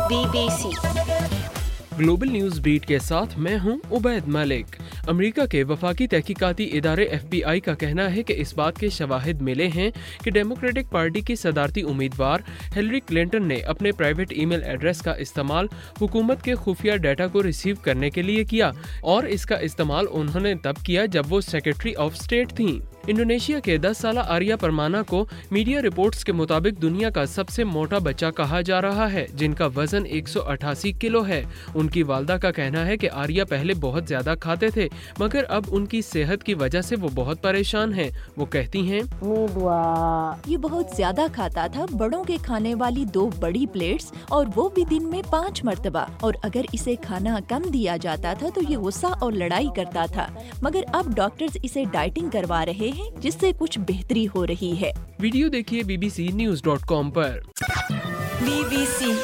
BBC global news beat के साथ मैं हूं उबैद मलिक। अमेरिका के वफाकी तहकीकाती इदारे FBI का कहना है कि इस बात के शवाहिद मिले हैं कि डेमोक्रेटिक पार्टी की सदारती उम्मीदवार हिलरी क्लिंटन ने अपने प्राइवेट ईमेल एड्रेस का इस्तेमाल हुकूमत के खुफिया डाटा को रिसीव करने के लिए किया और इसका इस्तेमाल उन्होंने तब किया जब वो सेक्रेटरी ऑफ स्टेट थीं। इंडोनेशिया के 10 साला आर्या परमाना को मीडिया रिपोर्ट्स के मुताबिक दुनिया का सबसे मोटा बच्चा कहा जा रहा है, जिनका वजन 188 किलो है। उनकी वालदा का कहना है कि आर्या पहले बहुत ज्यादा खाते थे, मगर अब उनकी सेहत की वजह से वो बहुत परेशान हैं। वो कहती हैं, ये बहुत ज्यादा खाता था, बड़ों के खाने वाली 2 बड़ी प्लेट्स और वो भी दिन में 5 मर्तबा, और अगर इसे खाना कम दिया जाता था तो ये गुस्सा और लड़ाई करता था, मगर अब डॉक्टर्स इसे डाइटिंग करवा रहे हैं जिससे कुछ बेहतरी हो रही है। वीडियो देखिए bbcnews.com पर। BBC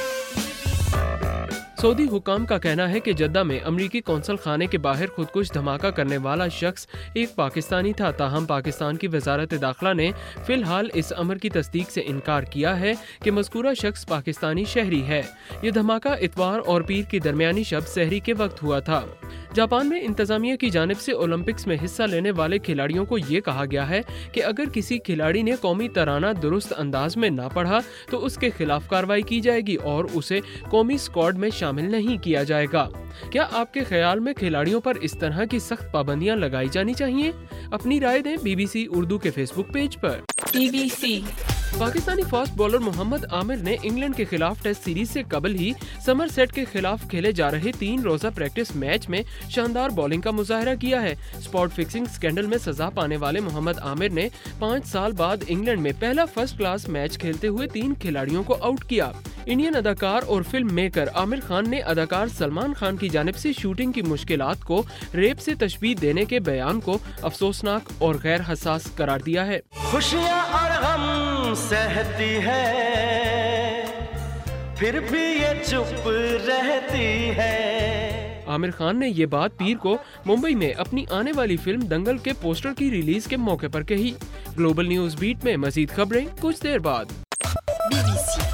सऊदी हुकाम का कहना है कि जद्दा में अमरीकी कौंसल खाने के बाहर खुदकुश धमाका करने वाला शख्स एक पाकिस्तानी था। ताहम पाकिस्तान की वजारत दाखिला ने फिलहाल इस अमर की तस्दीक से इनकार किया है कि मज़कूरा शख्स पाकिस्तानी शहरी है। ये धमाका इतवार और पीर की दरमियानी शब सहरी के वक्त हुआ था। जापान में इंतजामिया की जानिब से ओलंपिक्स में हिस्सा लेने वाले खिलाड़ियों को ये कहा गया है कि अगर किसी खिलाड़ी ने कौमी तराना दुरुस्त अंदाज में ना पढ़ा तो उसके खिलाफ कार्रवाई की जाएगी और उसे कौमी स्क्वाड में शामिल नहीं किया जाएगा। क्या आपके ख्याल में खिलाड़ियों पर इस तरह की सख्त पाबंदियां लगाई जानी चाहिए? अपनी राय दें BBC उर्दू के फेसबुक पेज पर। BBC Pakistani fast bowler Mohammad Aamir ने इंग्लैंड के खिलाफ टेस्ट सीरीज से कबल ही समरसेट के खिलाफ खेले जा रहे 3 रोजा प्रैक्टिस मैच में शानदार बॉलिंग का मुजाहरा किया है। स्पॉट फिक्सिंग स्कैंडल में सजा पाने वाले मोहम्मद आमिर ने 5 साल बाद इंग्लैंड में पहला फर्स्ट क्लास मैच खेलते हुए 3 खिलाड़ियों को आउट किया। इंडियन अदाकार और फिल्म मेकर आमिर खान ने अदाकार सलमान खान की जानिब से शूटिंग की मुश्किलात को रेप से तशबीह देने के बयान को अफसोसनाक और गैर हसास करार दिया है। खुशियाँ और गम सहती है, फिर भी ये चुप रहती है। आमिर खान ने ये बात पीर को मुंबई में अपनी आने वाली फिल्म दंगल के पोस्टर की रिलीज के मौके पर कही। ग्लोबल न्यूज बीट में मजीद खबरें कुछ देर बाद। BBC